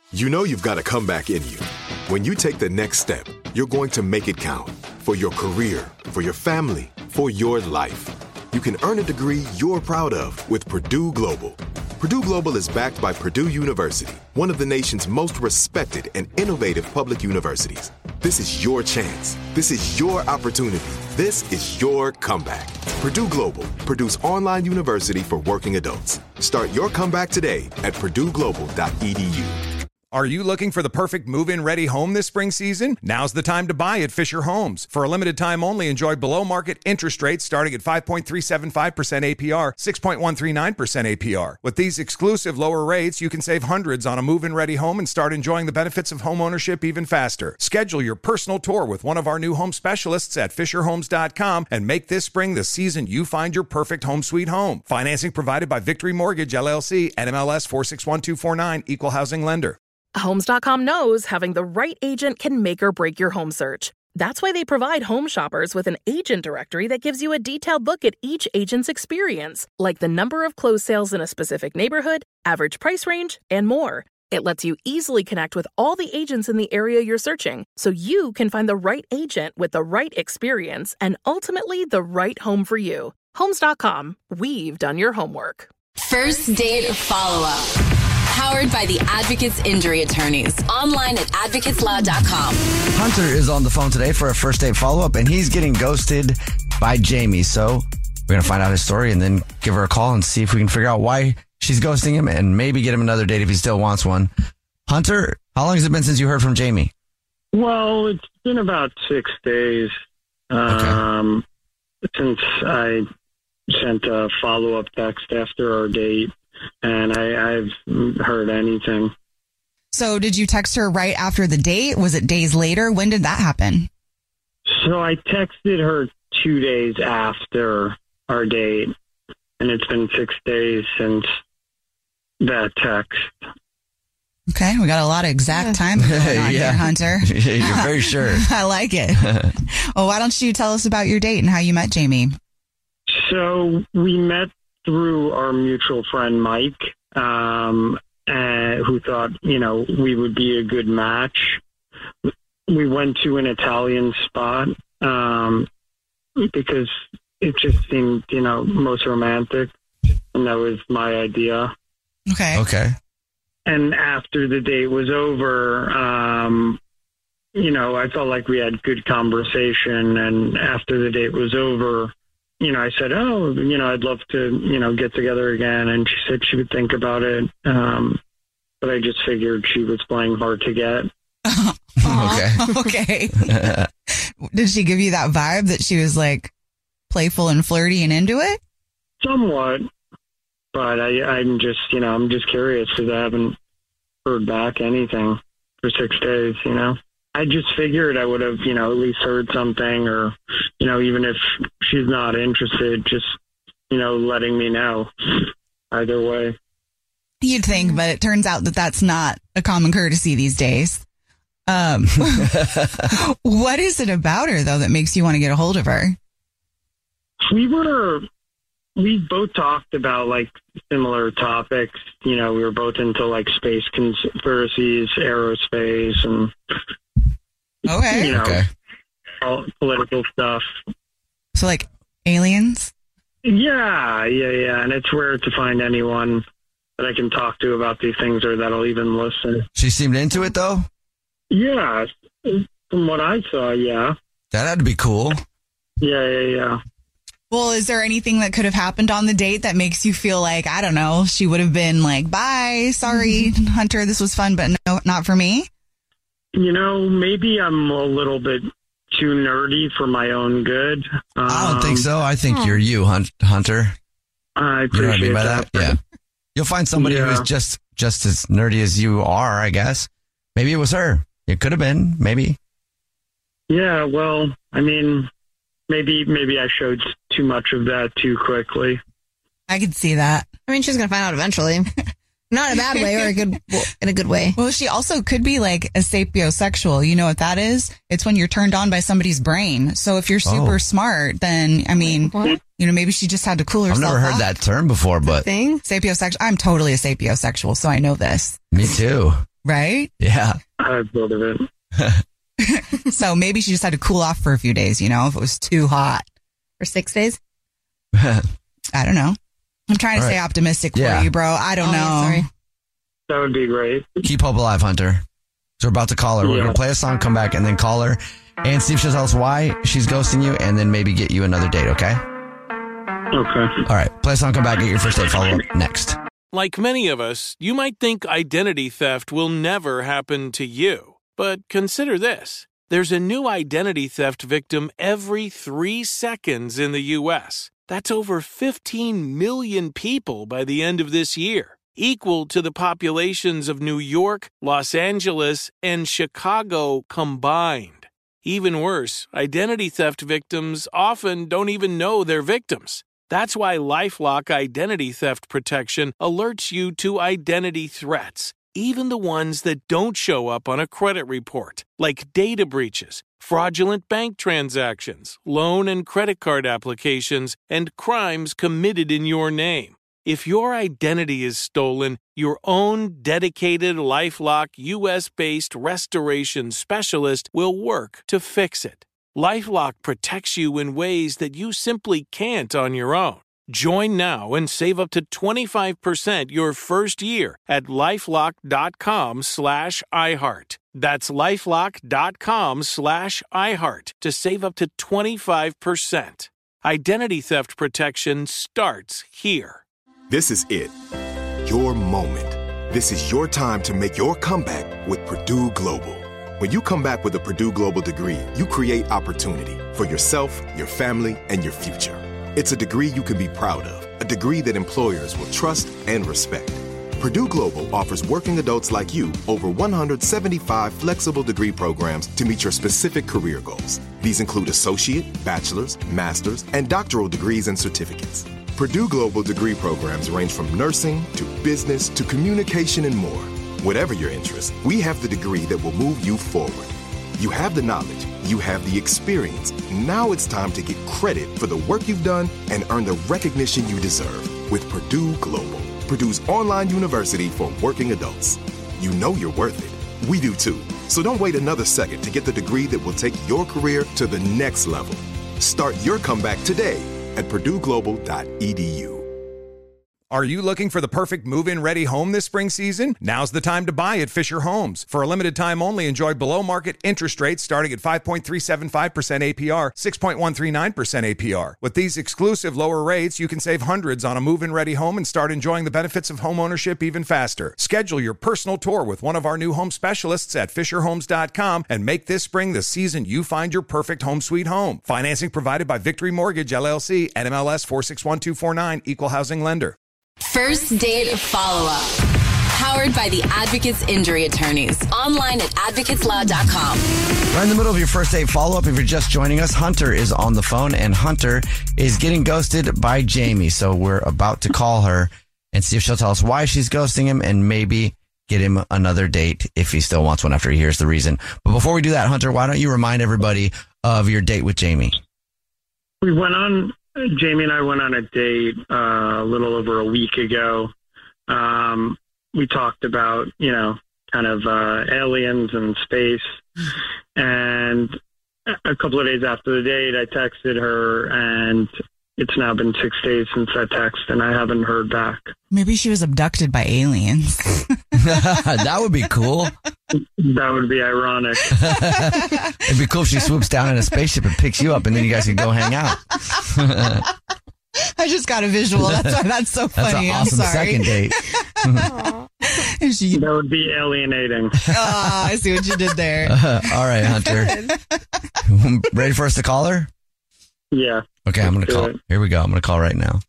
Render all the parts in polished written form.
You know you've got a comeback in you. When you take the next step, you're going to make it count for your career, for your family, for your life. You can earn a degree you're proud of with Purdue Global. Purdue Global is backed by Purdue University, one of the nation's most respected and innovative public universities. This is your chance. This is your opportunity. This is your comeback. Purdue Global, Purdue's online university for working adults. Start your comeback today at purdueglobal.edu. Are you looking for the perfect move-in ready home this spring season? Now's the time to buy at Fisher Homes. For a limited time only, enjoy below-market interest rates starting at 5.375% APR, 6.139% APR. With these exclusive lower rates, you can save hundreds on a move-in ready home and start enjoying the benefits of home ownership even faster. Schedule your personal tour with one of our new home specialists at FisherHomes.com and make this spring the season you find your perfect home sweet home. Financing provided by Victory Mortgage, LLC, NMLS 461249, Equal Housing Lender. Homes.com knows having the right agent can make or break your home search. That's why they provide home shoppers with an agent directory that gives you a detailed look at each agent's experience, like the number of closed sales in a specific neighborhood, average price range, and more. It lets you easily connect with all the agents in the area you're searching, so you can find the right agent with the right experience and ultimately the right home for you. Homes.com. We've done your homework. First Date Follow-Up. Powered by the Advocates Injury Attorneys. Online at advocateslaw.com. Hunter is on the phone today for a first date follow-up, and he's getting ghosted by Jamie. So we're going to find out his story and then give her a call and see if we can figure out why she's ghosting him and maybe get him another date if he still wants one. Hunter, how long has it been since you heard from Jamie? Well, it's been about 6 days since I sent a follow-up text after our date. And I've heard anything. So did you text her right after the date? Was it days later? When did that happen? So I texted her 2 days after our date, and it's been 6 days since that text. Okay, we got a lot of exact time going on here, Hunter. You're very sure. I like it. Well, why don't you tell us about your date and how you met Jamie? So we met through our mutual friend, Mike, who thought, we would be a good match. We went to an Italian spot because it just seemed, most romantic. And that was my idea. Okay. And after the date was over, I felt like we had good conversation. And after the date was over, I said, I'd love to, get together again. And she said she would think about it. But I just figured she was playing hard to get. Okay. Did she give you that vibe that she was like playful and flirty and into it? Somewhat. But I'm just curious because I haven't heard back anything for 6 days, I just figured I would have, at least heard something or, even if she's not interested, just, letting me know either way. You'd think, but it turns out that that's not a common courtesy these days. What is it about her, though, that makes you want to get a hold of her? We both talked about like similar topics. We were both into like space conspiracies, aerospace, and all political stuff. So like aliens? Yeah. And it's rare to find anyone that I can talk to about these things or that'll even listen. She seemed into it, though? Yeah. From what I saw, yeah. That had to be cool. Yeah. Well, is there anything that could have happened on the date that makes you feel like, I don't know, she would have been like, bye, sorry, Hunter, this was fun, but no, not for me? Maybe I'm a little bit too nerdy for my own good. I don't think so. I think you're you, Hunter. I appreciate that. Yeah. You'll find somebody who's just as nerdy as you are, I guess. Maybe it was her. It could have been, maybe. Yeah, well, I mean, maybe I showed too much of that too quickly. I could see that. I mean, she's going to find out eventually. Not in a bad way or in a good way. Well, she also could be like a sapiosexual. You know what that is? It's when you're turned on by somebody's brain. So if you're super smart, then, I mean, maybe she just had to cool herself I've never heard that term before, but... Sapiosexual. I'm totally a sapiosexual, so I know this. Me too. Right? Yeah. I've thought of it. So maybe she just had to cool off for a few days, if it was too hot. For 6 days? I don't know. I'm trying to All stay right. optimistic for Yeah. you, bro. I don't know. Yeah, sorry. That would be great. Keep hope alive, Hunter. So we're about to call her. We're Yeah. going to play a song, come back, and then call her and see if she'll tell us why she's ghosting you and then maybe get you another date, okay? Okay. All right. Play a song, come back, get your first date follow-up next. Like many of us, you might think identity theft will never happen to you. But consider this. There's a new identity theft victim every 3 seconds in the U.S. That's over 15 million people by the end of this year, equal to the populations of New York, Los Angeles, and Chicago combined. Even worse, identity theft victims often don't even know they're victims. That's why LifeLock Identity Theft Protection alerts you to identity threats, even the ones that don't show up on a credit report, like data breaches, fraudulent bank transactions, loan and credit card applications, and crimes committed in your name. If your identity is stolen, your own dedicated LifeLock U.S.-based restoration specialist will work to fix it. LifeLock protects you in ways that you simply can't on your own. Join now and save up to 25% your first year at LifeLock.com/iHeart. That's LifeLock.com/iHeart to save up to 25%. Identity theft protection starts here. This is it. Your moment. This is your time to make your comeback with Purdue Global. When you come back with a Purdue Global degree, you create opportunity for yourself, your family, and your future. It's a degree you can be proud of, a degree that employers will trust and respect. Purdue Global offers working adults like you over 175 flexible degree programs to meet your specific career goals. These include associate, bachelor's, master's, and doctoral degrees and certificates. Purdue Global degree programs range from nursing to business to communication and more. Whatever your interest, we have the degree that will move you forward. You have the knowledge, you have the experience. Now it's time to get credit for the work you've done and earn the recognition you deserve with Purdue Global, Purdue's online university for working adults. You know you're worth it. We do too. So don't wait another second to get the degree that will take your career to the next level. Start your comeback today at purdueglobal.edu. Are you looking for the perfect move-in ready home this spring season? Now's the time to buy at Fisher Homes. For a limited time only, enjoy below-market interest rates starting at 5.375% APR, 6.139% APR. With these exclusive lower rates, you can save hundreds on a move-in ready home and start enjoying the benefits of home ownership even faster. Schedule your personal tour with one of our new home specialists at FisherHomes.com and make this spring the season you find your perfect home sweet home. Financing provided by Victory Mortgage, LLC, NMLS 461249, Equal Housing Lender. First Date Follow-Up. Powered by the Advocates Injury Attorneys. Online at advocateslaw.com. Right in the middle of your first date follow-up, if you're just joining us, Hunter is on the phone, and Hunter is getting ghosted by Jamie. So we're about to call her and see if she'll tell us why she's ghosting him and maybe get him another date if he still wants one after he hears the reason. But before we do that, Hunter, why don't you remind everybody of your date with Jamie? Jamie and I went on a date a little over a week ago. We talked about, kind of aliens and space. And a couple of days after the date, I texted her, and it's now been 6 days since that text, and I haven't heard back. Maybe she was abducted by aliens. That would be cool. That would be ironic. It'd be cool if she swoops down in a spaceship and picks you up, and then you guys can go hang out. I just got a visual. That's why that's so funny. That's an awesome I'm sorry. second date. That would be alienating. I see what you did there. All right, Hunter. Ready for us to call her? Yeah. Okay, I'm going to call. it. Here we go. I'm going to call right now.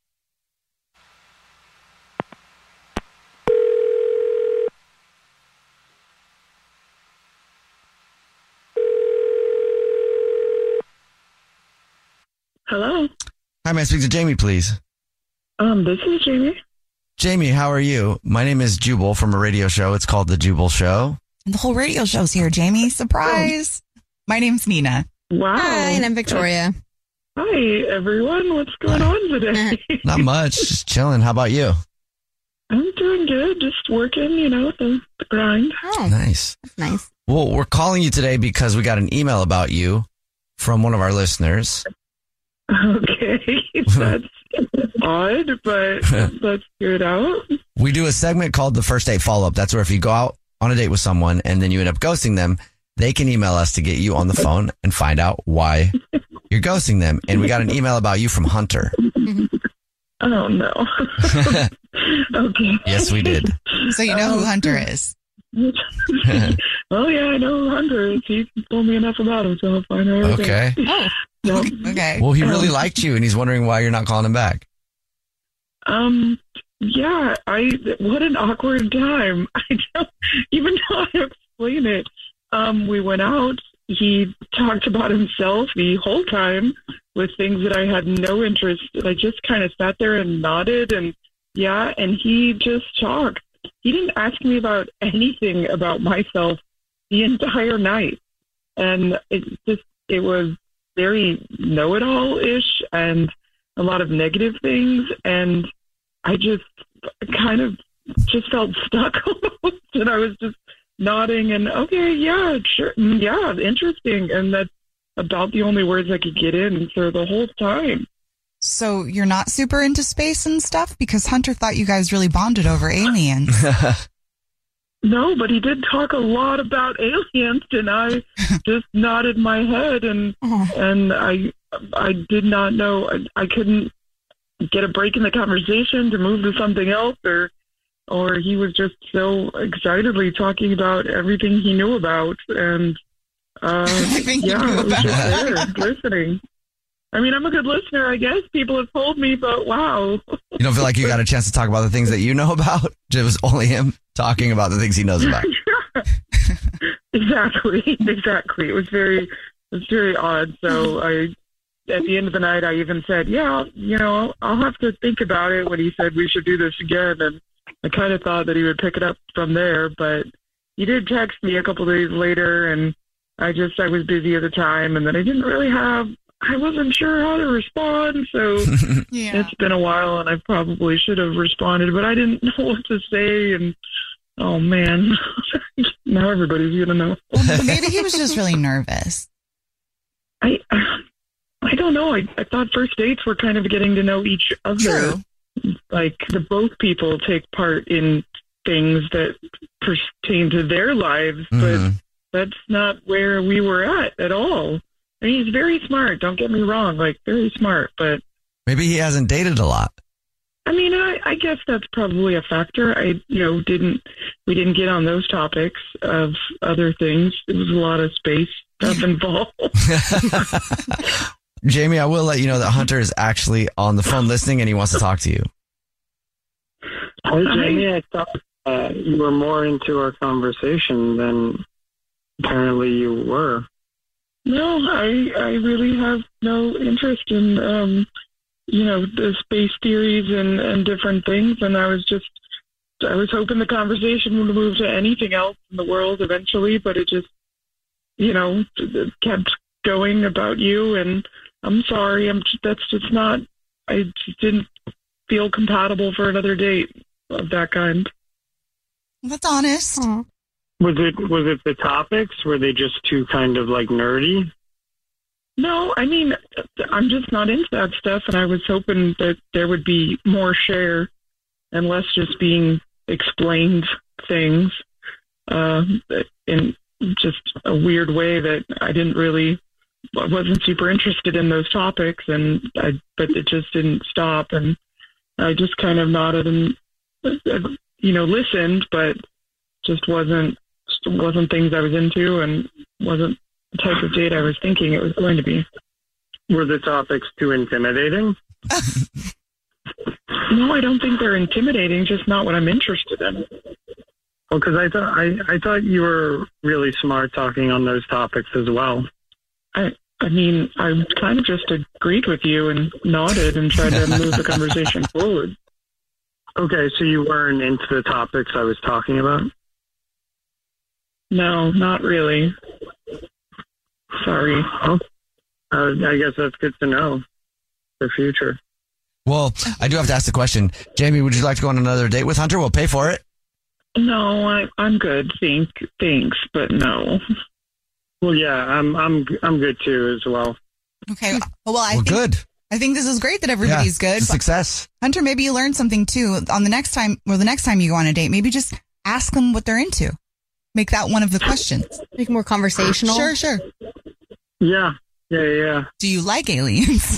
Hello. Hi, may I speak to Jamie, please? This is Jamie. Jamie, how are you? My name is Jubal from a radio show. It's called The Jubal Show. The whole radio show's here, Jamie. Surprise. My name's Nina. Wow. Hi, and I'm Victoria. Hi, everyone. What's going on today? Not much, just chilling. How about you? I'm doing good. Just working, the grind. Oh, Nice. that's nice. Well, we're calling you today because we got an email about you from one of our listeners. Okay, that's odd, but let's figure it out. We do a segment called the First Date Follow-Up. That's where if you go out on a date with someone and then you end up ghosting them, they can email us to get you on the phone and find out why you're ghosting them. And we got an email about you from Hunter. Oh, no. Okay. Yes, we did. So you know who Hunter is. Well, yeah, I know who Hunter is. He told me enough about him, so I'll find out. Okay. No. Okay. Well, he really liked you and he's wondering why you're not calling him back. Yeah, what an awkward time. I don't even know how to explain it. We went out. He talked about himself the whole time with things that I had no interest in. I just kind of sat there and nodded and he just talked. He didn't ask me about anything about myself the entire night. And it was very know-it-all-ish and a lot of negative things. And I just kind of just felt stuck almost. And I was just nodding and, okay, yeah, sure. Yeah, interesting. And that's about the only words I could get in for the whole time. So you're not super into space and stuff? Because Hunter thought you guys really bonded over aliens. No, but he did talk a lot about aliens, and I just nodded my head, and I did not know. I couldn't get a break in the conversation to move to something else, or he was just so excitedly talking about everything he knew about, and I was just there listening. I mean, I'm a good listener, I guess. People have told me, but wow. You don't feel like you got a chance to talk about the things that you know about? It was only him talking about the things he knows about. Exactly. It was very odd. So at the end of the night, I even said, I'll have to think about it when he said we should do this again. And I kind of thought that he would pick it up from there, but he did text me a couple days later, and I was busy at the time, and then I wasn't sure how to respond, so It's been a while, and I probably should have responded, but I didn't know what to say, and oh man, now everybody's gonna know. Well, maybe he was just really nervous. I don't know. I thought first dates were kind of getting to know each other. True. Like both people take part in things that pertain to their lives, but that's not where we were at all. I mean, he's very smart. Don't get me wrong, very smart. But maybe he hasn't dated a lot. I mean, I guess that's probably a factor. We didn't get on those topics of other things. There was a lot of space stuff involved. Jamie, I will let you know that Hunter is actually on the phone listening, and he wants to talk to you. Hey, Jamie, I thought you were more into our conversation than apparently you were. No, I really have no interest in, the space theories and different things. And I was hoping the conversation would move to anything else in the world eventually, but it just, it kept going about you. And I'm sorry. I just didn't feel compatible for another date of that kind. That's honest. Aww. Was it the topics? Were they just too kind of nerdy? No, I mean, I'm just not into that stuff, and I was hoping that there would be more share and less just being explained things in just a weird way that I wasn't super interested in those topics, but it just didn't stop, and I just kind of nodded and listened, but just wasn't things I was into, and wasn't the type of date I was thinking it was going to be. Were the topics too intimidating? No, I don't think they're intimidating, just not what I'm interested in. Well, because I thought you were really smart talking on those topics as well. I mean, I kind of just agreed with you and nodded and tried to move the conversation forward. Okay, so you weren't into the topics I was talking about? No, not really. Sorry. I guess that's good to know for future. Well, I do have to ask the question. Jamie, would you like to go on another date with Hunter? We'll pay for it. No, I'm good. Thanks, but no. Well, yeah, I'm good too as well. Okay. Well, I think good. I think this is great that everybody's good. It's a success. Hunter, maybe you learned something too. On the next time you go on a date, maybe just ask them what they're into. Make that one of the questions. Make it more conversational. Sure. Yeah. Do you like aliens?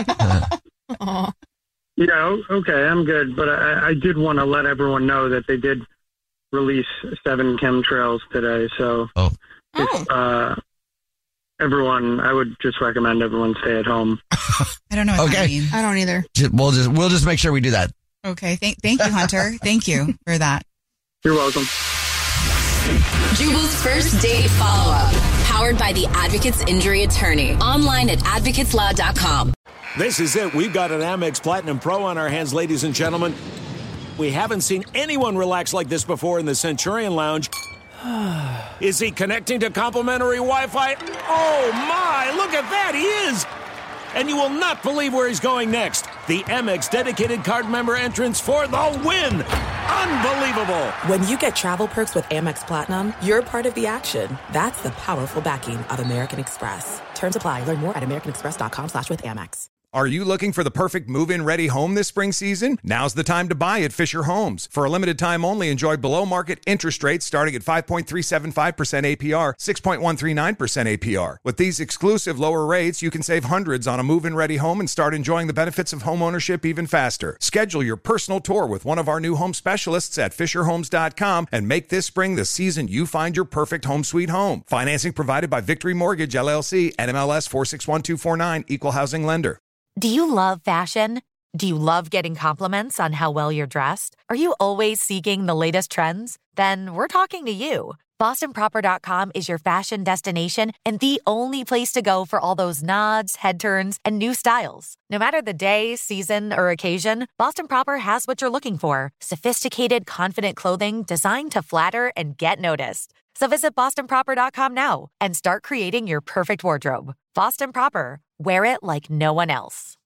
Aw. Yeah, okay, I'm good. But I did want to let everyone know that they did release 7 chemtrails today. So if, everyone, I would just recommend everyone stay at home. I don't know what that means. I don't either. We'll just make sure we do that. Okay. Thank you, Hunter. Thank you for that. You're welcome. Jubal's first date follow-up. Powered by the Advocates Injury Attorney. Online at advocateslaw.com. This is it. We've got an Amex Platinum Pro on our hands, ladies and gentlemen. We haven't seen anyone relax like this before in the Centurion Lounge. Is he connecting to complimentary Wi-Fi? Oh, my. Look at that. He is. And you will not believe where he's going next. The Amex dedicated card member entrance for the win. Unbelievable. When you get travel perks with Amex Platinum, you're part of the action. That's the powerful backing of American Express. Terms apply. Learn more at americanexpress.com/withAmex. Are you looking for the perfect move-in ready home this spring season? Now's the time to buy at Fisher Homes. For a limited time only, enjoy below-market interest rates starting at 5.375% APR, 6.139% APR. With these exclusive lower rates, you can save hundreds on a move-in ready home and start enjoying the benefits of home ownership even faster. Schedule your personal tour with one of our new home specialists at FisherHomes.com and make this spring the season you find your perfect home sweet home. Financing provided by Victory Mortgage, LLC, NMLS 461249, Equal Housing Lender. Do you love fashion? Do you love getting compliments on how well you're dressed? Are you always seeking the latest trends? Then we're talking to you. BostonProper.com is your fashion destination and the only place to go for all those nods, head turns, and new styles. No matter the day, season, or occasion, Boston Proper has what you're looking for. Sophisticated, confident clothing designed to flatter and get noticed. So visit BostonProper.com now and start creating your perfect wardrobe. Boston Proper. Wear it like no one else.